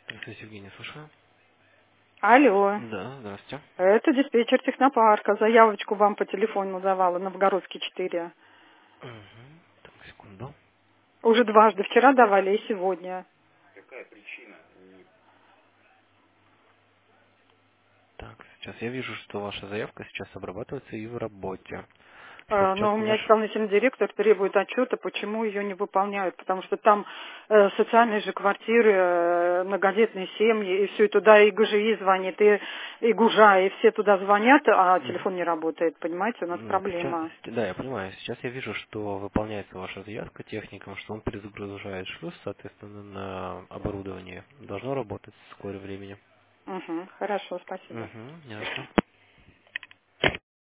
Здравствуйте, Евгений, слушаю. Алло, Да, здравствуйте. это диспетчер технопарка. Заявочку вам по телефону давала, Новгородский 4. Угу. Так, секунду. Уже дважды, вчера давали и сегодня. Так, сейчас я вижу, что ваша заявка сейчас обрабатывается и в работе. Сейчас Но у учетный меня наш... исполнительный директор требует отчета, почему ее не выполняют, потому что там социальные же квартиры, многодетные семьи, и все, и туда и ГЖИ звонит, и ГУЖа, и все туда звонят, а Мгм. телефон не работает, понимаете, у нас Ну, сейчас, проблема. да, я понимаю. Сейчас я вижу, что выполняется ваша заявка техником, что он перезагружает шлюз, соответственно, на оборудование. Должно работать в скором времени. Угу, хорошо, спасибо. Угу, ясно.